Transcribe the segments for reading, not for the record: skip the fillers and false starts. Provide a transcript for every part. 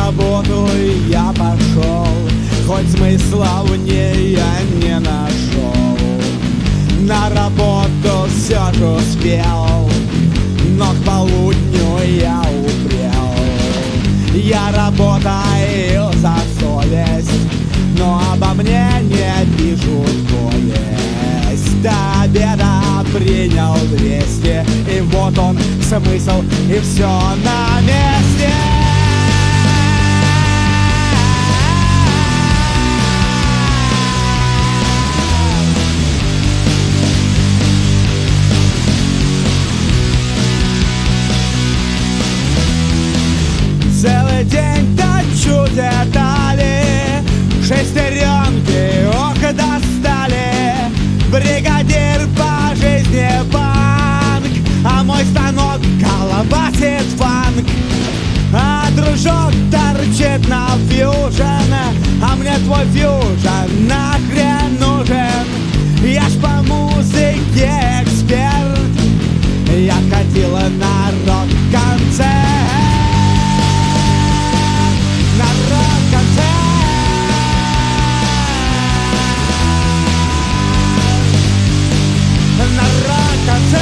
работу я пошел, хоть смысла в ней я не нашел. На работу все же успел, но к полудню я упрел. Я работаю за совесть, но обо мне не пишут повесть. До обеда принял 200, и вот он смысл, и все на месте. Целый день точу детали, шестеренки, ох, достали. Бригадир по жизни банк, а мой станок колбасит фанк. А дружок торчит на фьюжн, а мне твой фьюжн нахрен нужен. Я ж по музыке эксперт, я ходила на рок-концерт. На рок-концерт. На рок-концерт.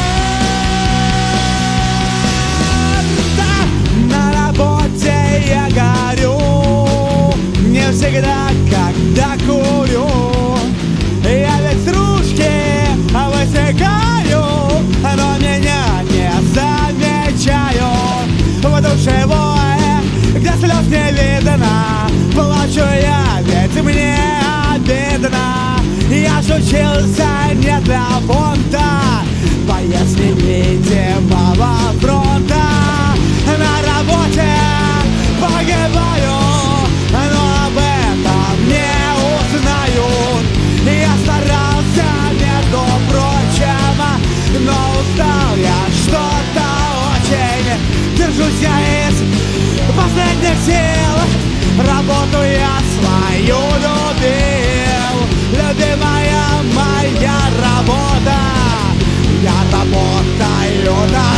На работе я горю, не всегда, когда курю. Я ведь стружки высекаю, но меня не замечаю. В душевое, где слез не видно, плачу я, ведь мне обидно. Я ж учился не для фонта, боец невидимого фронта. На работе погибаю, но об этом не узнают. Я старался, между прочим, но устал я что-то очень. Держусь я из последних сил, работу я свою любил. Любимая моя работа, я работаю на